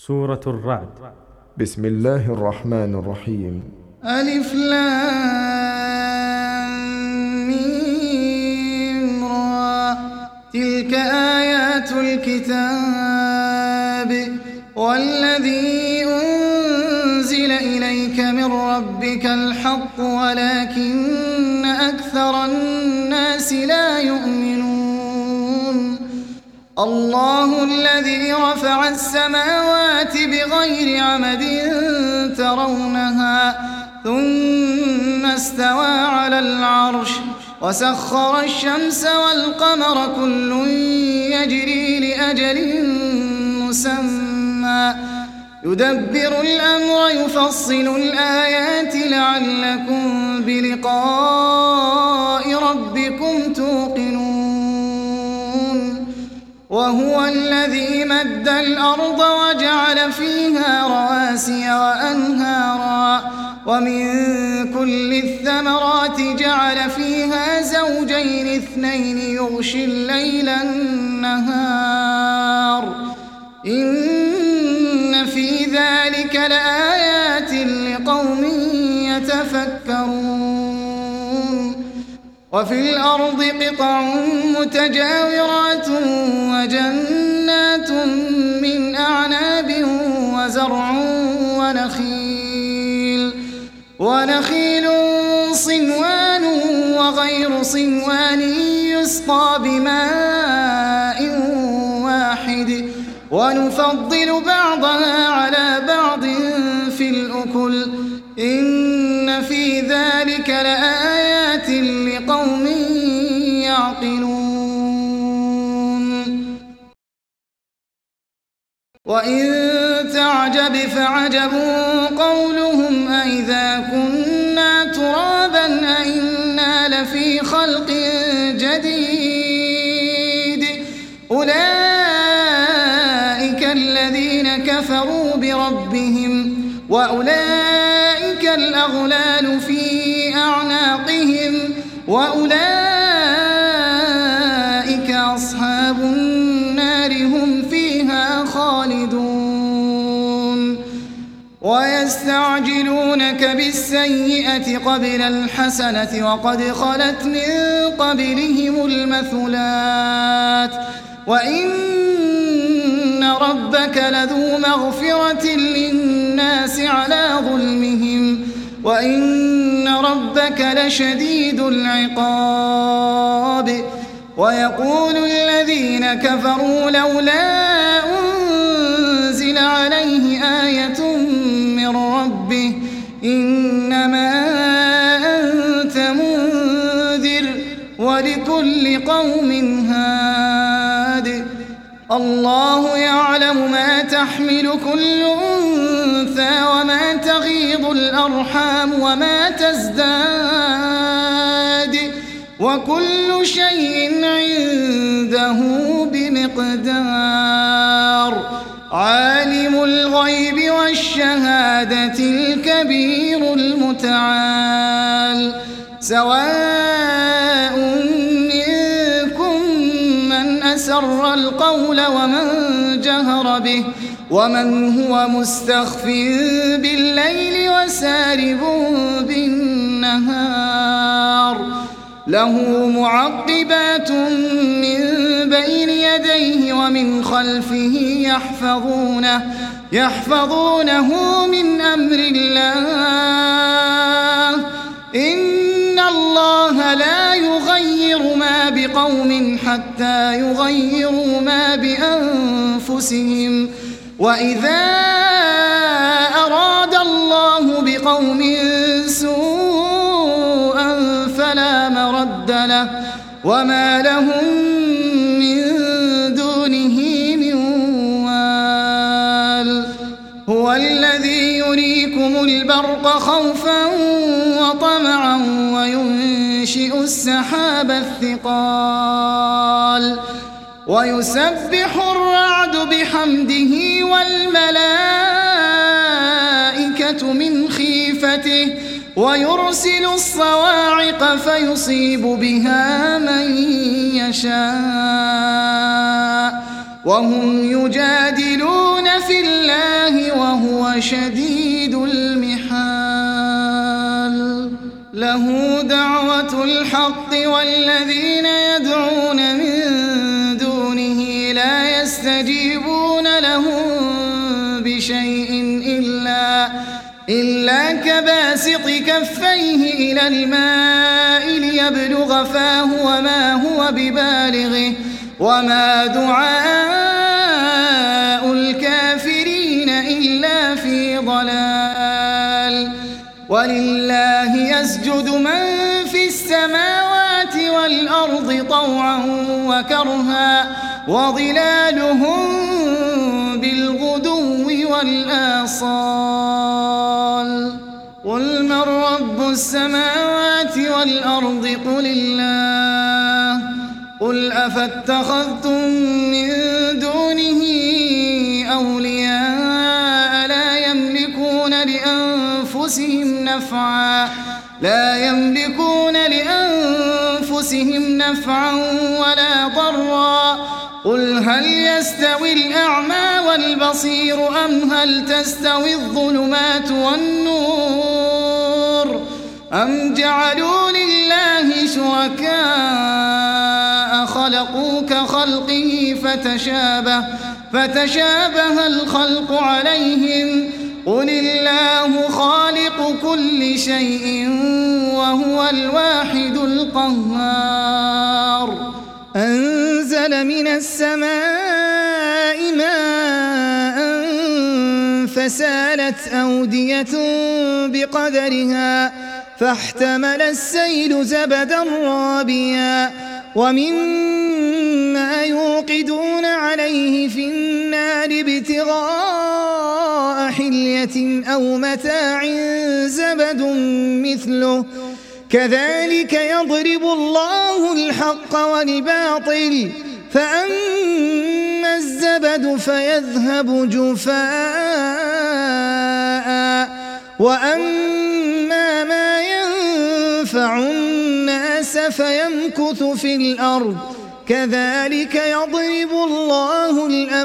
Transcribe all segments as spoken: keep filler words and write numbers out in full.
سورة الرعد. بسم الله الرحمن الرحيم. ألف لام ميم را. تلك آيات الكتاب والذي أنزل إليك من ربك الحق ولكن أكثر الناس لا يؤمنون. الله الذي رفع السماوات بغير عمد ترونها ثم استوى على العرش وسخر الشمس والقمر كل يجري لأجل مسمى يدبر الأمر يفصل الآيات لعلكم بلقاء ربكم توقنون. وهو الذي مد الأرض وجعل فيها رواسي وأنهارا ومن كل الثمرات جعل فيها زوجين اثنين يغشي الليل النهار إن في ذلك لآيات لقوم يتفكرون. وفي الأرض قطع متجاورات وجنات من أعناب وزرع ونخيل ونخيل صنوان وغير صنوان يسقى بماء واحد ونفضل بعضها على بعض في الأكل إن في ذلك لآيات لقوم يعقلون. وإن تعجب فعجب قولهم أئذا كنا ترابا أئنا لفي خلق جديد أولئك الذين كفروا بربهم وأولئك الأغلال في أعناقهم وأولئك أصحاب النار هم فيها خالدون. ويستعجلونك بالسيئة قبل الحسنة وقد خلت من قبلهم المثلات وإن ربك لذو مغفرة للناس على ظلمهم وإن ربك لشديد العقاب. ويقول الذين كفروا لولا أنزل عليه آية من ربه إنما أنت منذر ولكل قوم هاد. الله يعلم ما تحمل كل أنثى وما تغيض الأرحام وما تزداد وكل شيء عنده بمقدار. عالم الغيب والشهادة الكبير المتعال. سواء منكم من أسر القول ومن جهر به ومن هو مستخف بالليل وسارب بالنهار له معقبات من بين يديه ومن خلفه يحفظونه يحفظونه من أمر الله إن الله لا يغير ما بقوم حتى يغيروا ما بأنفسهم وإذا أراد الله بقوم سوءا فلا مرد له وما لهم من دونه من وال. هو الذي يريكم البرق خوفا وطمعا وينشئ السحاب الثقال ويسبح الرعد بحمده والملائكة من خيفته ويرسل الصواعق فيصيب بها من يشاء وهم يجادلون في الله شديد المحال له دعوة الحق والذين يدعون من دونه لا يستجيبون لهم بشيء إلا, إلا كباسط كفيه إلى الماء ليبلغ فاه وما هو ببالغه وما دعاء الكافرين إلا في ضلال ولله يسجد من في السماوات والأرض طوعا وكرها وظلالهم بالغدو والآصال قل من رب السماوات والأرض قل الله قل أفاتخذتم من دونه أولياء لا يملكون لأنفسهم نفعا لا يملكون لأنفسهم نفعا ولا ضرا قل هل يستوي الأعمى والبصير أم هل تستوي الظلمات والنور أم جعلوا لله شركاء خلقوا كخلقه فتشابه فتشابه الخلق عليهم قل الله خالق كل شيء وهو الواحد القهار أنزل من السماء ماء فسالت أودية بقدرها فاحتمل السيل زبدا رابيا ومما يوقدون عليه في النار ابتغاء حلية أو متاع زبد مثله كذلك يضرب الله الحق والباطل فأما الزبد فيذهب جفاء وأما ما ينفع الناس فيمكث في الأرض كذلك يضرب الله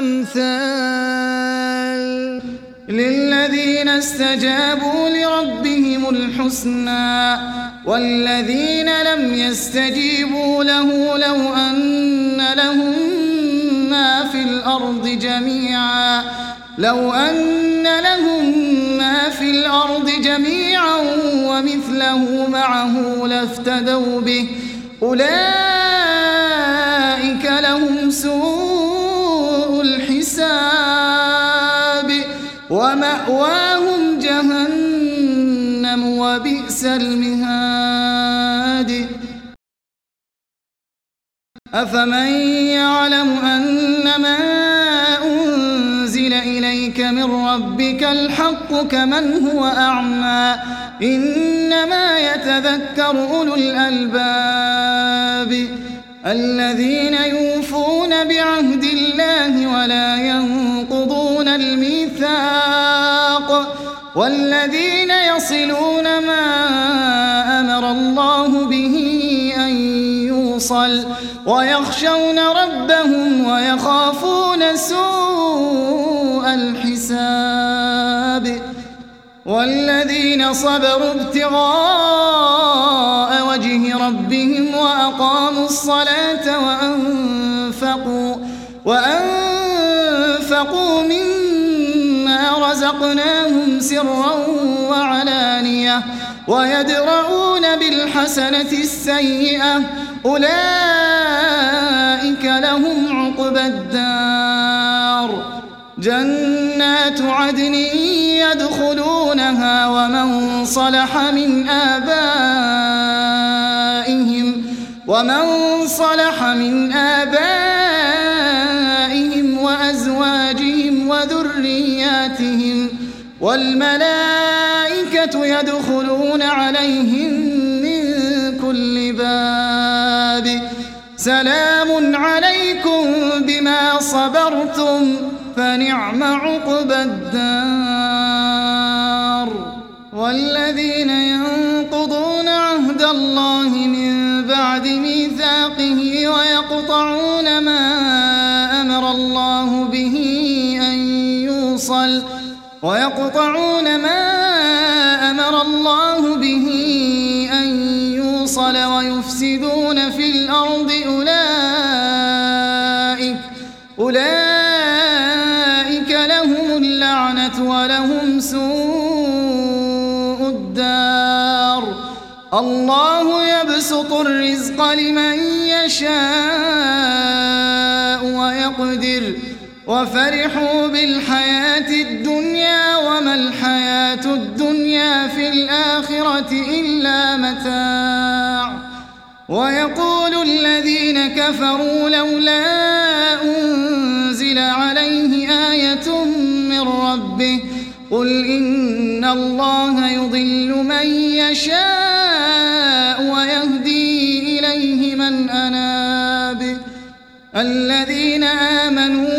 الأمثال للذين استجابوا لربهم الحسنى والذين لم يستجيبوا له لو أن لهم ما في الأرض جميعا لو أن لهم ما في الأرض جميعا ومثله معه لافتدوا به أولئك لهم سوء الحساب ومأواهم جهنم وبئس المهاد أفمن يعلم أنما أنزل إليك من ربك الحق كمن هو أعمى إنما يتذكر أولو الألباب الذين يوفون بعهد الله ولا ينقضون الميثاق والذين يصلون ما أمر الله به أن يوصل ويخشون ربهم ويخافون سوء الحساب والذين صبروا ابتغاء وجه ربهم وأقاموا الصلاة وأنفقوا وأنفقوا مما رزقناهم سرا وعلانية ويدرؤون بالحسنة السيئة أولئك لهم عقبى الدار جنات عدن يدخلونها ومن صلح من آبائهم ومن صلح من آبائهم وأزواجهم وذرياتهم والملائكة يدخلون عليهم من كل باب سلام عليكم بما صبرتم فنعم عقبى الدار والذين ينقضون عهد الله من بعد ميثاقه ويقطعون ما أمر الله به أن يوصل ويقطعون ما أمر الله به أن يوصل ويفسدون في الأرض أولئك أولئك لهم اللعنة ولهم سوء الدار الله يبسط الرزق لمن يشاء ويقدر وفرحوا بالحياة الدنيا وما الحياة الدنيا في الآخرة إلا متاع ويقول الذين كفروا لولا أنزل عليه آية من ربه قل إن الله يضل من يشاء ويهدي إليه من أناب الذين آمنوا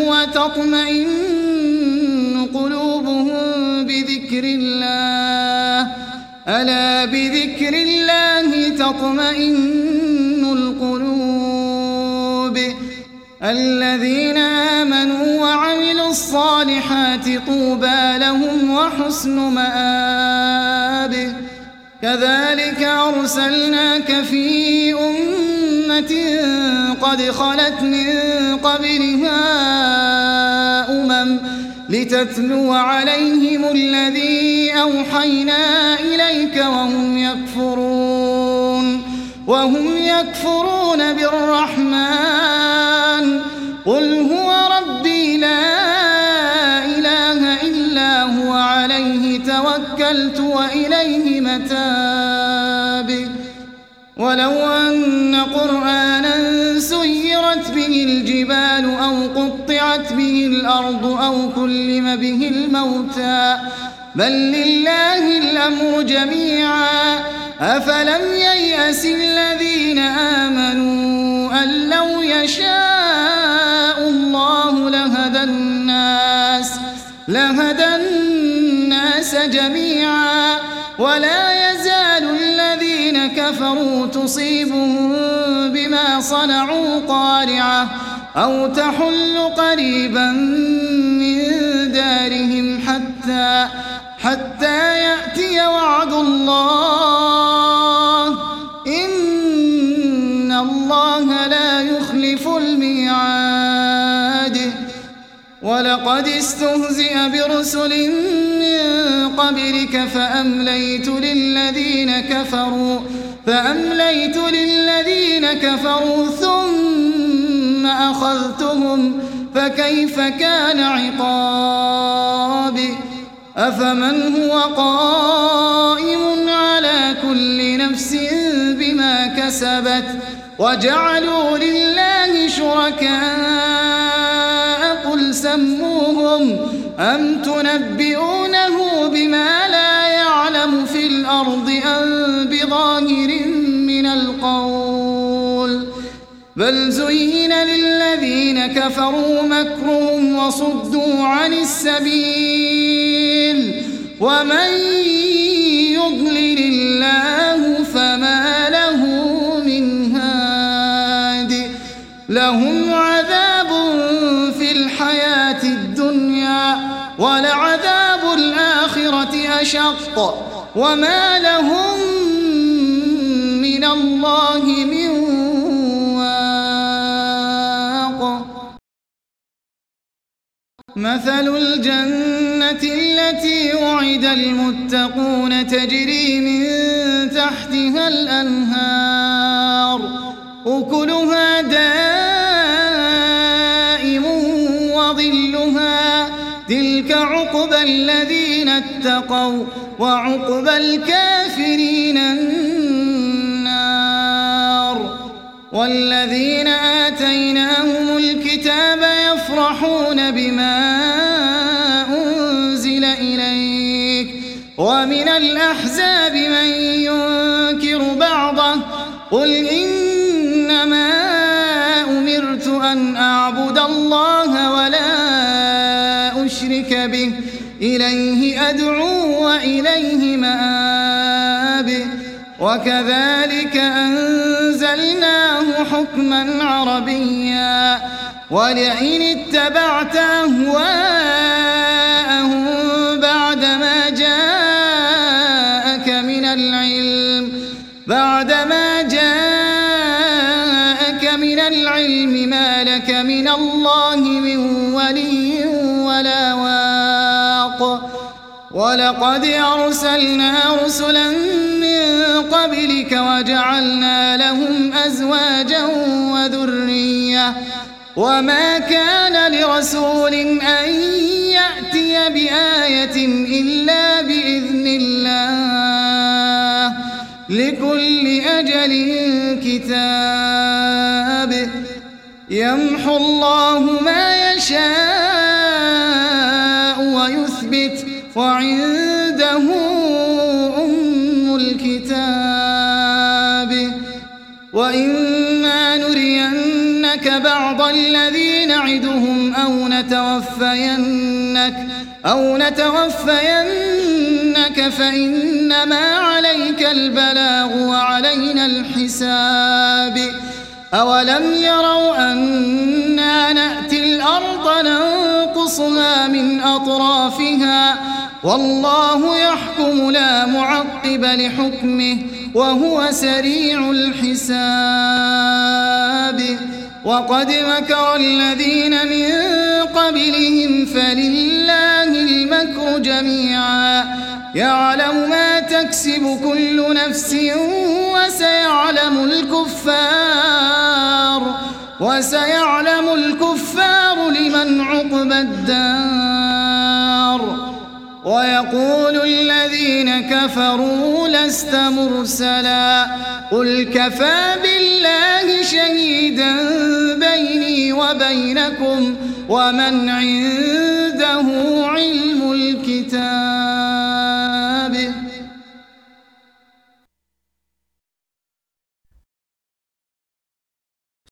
وتطمئن قلوبهم بذكر الله ألا بذكر الله تطمئن القلوب الذين آمنوا وعملوا الصالحات طوبى لهم وحسن مآب كذلك أرسلناك في أمة قد خلت من قبلها أمم لتتلو عليهم الذي أوحينا إليك وهم يكفرون وهم يكفرون بالرحمن قل هو ربي لا إله إلا هو عليه توكلت وإليه متاب ولو أن قرآنا سيرت به الجبال أو قطعت به الأرض أو كلم به الموتى بل لله الأمر جميعا أفلم ييأس الذين آمنوا أن لو يشاء الله لهدى الناس لهدى الناس جميعا ولا يزال الذين كفروا تصيبهم بما صنعوا قارعة أو تحل قريبا من دارهم حتى حتى يأتي وعد الله إن الله لا يخلف الميعاد ولقد استهزئ برسل من قبلك فأمليت للذين كفروا فأمليت للذين كفروا ثم أخذتهم فكيف كان عقاب أفمن هو قائم على كل نفس بما كسبت وجعلوا لله شركاء قل سموهم أم تنبئونه بما لا يعلم في الأرض أم بظاهر من القول بل زين للذين كفروا مكرهم وصدوا عن السبيل ومن يضلل الله فما له من هاد لهم عذاب في الحياة الدنيا ولعذاب الآخرة أشق وما لهم من الله من واق مثل الجنة التي وعد المتقون تجري من تحتها الأنهار أكلها دائم وظلها تلك عقبى الذين اتقوا وعقبى الكافرين النار والذين آتيناهم الكتاب يفرحون بما أنزل إليك ومن الأحزاب من ينكر بعضه قل إنما أمرت أن أعبد الله ولا أشرك به إليه أدعو وإليه مآب وكذلك أنزلناه حكما عربيا ولئن اتبعت أهواءهم بعد الله من ولي ولا واق ولقد أرسلنا رسلا من قبلك وجعلنا لهم أزواجا وذرية وما كان لرسول أن يأتي بآية إلا بإذن الله لكل أجل كتاب يمحو الله ما يشاء ويثبت وعنده أم الكتاب وإما نرينك بعض الذي نعدهم أو نتوفينك أو نتوفينك فإنما عليك البلاغ وعلينا الحساب أولم يروا أنا نأتي الأرض ننقصها من أطرافها والله يحكم لا معقب لحكمه وهو سريع الحساب وقد مكر الذين من قبلهم فلله المكر جميعا يعلم ما تكسب كل نفس وسيعلم الكفار وسيعلم الكفار لمن عقبى الدار ويقول الذين كفروا لست مرسلا قل كفى بالله شهيدا بيني وبينكم ومن عنده علم الكتاب